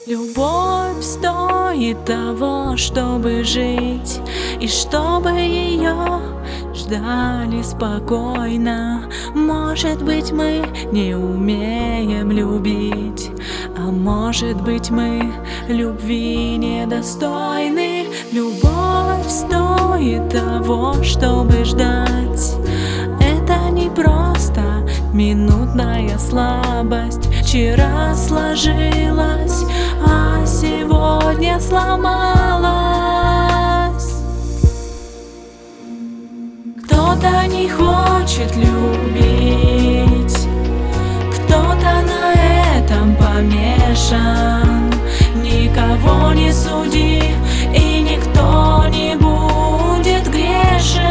Любовь стоит того, чтобы жить, и чтобы ее ждали спокойно. Может быть, мы не умеем любить, а может быть, мы любви недостойны. Любовь стоит того, чтобы ждать. Это не просто минутная слабость. Вчера сложилась, а сегодня сломалась. Кто-то не хочет любить, кто-то на этом помешан. Никого не суди, и никто не будет грешен.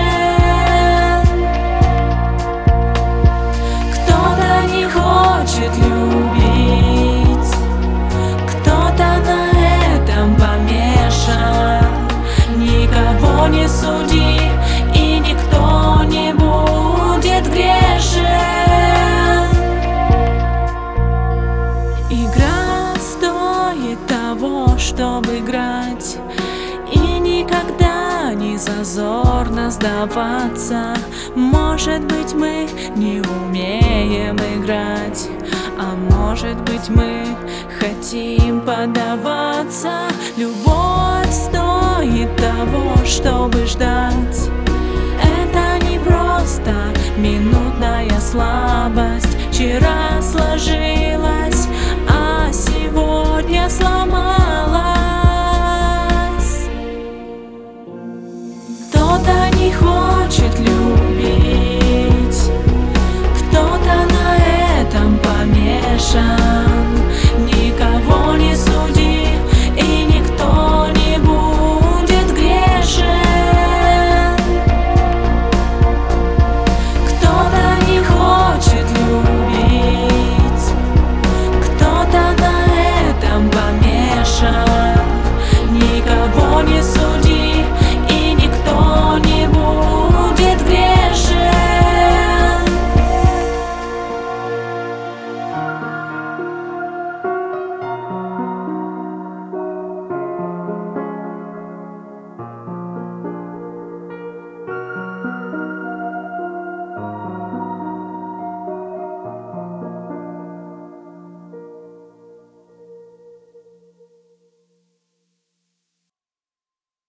Кто-то не хочет любить, кто-то на этом помешан. Никого не суди, и никто не будет грешен. Игра стоит того, чтобы играть, и никогда не зазорно сдаваться. Может быть, мы не умеем играть, а может быть, мы хотим поддаваться. Любовь стоит того, чтобы ждать. Это не просто минутная слабость. Вчера сложилась,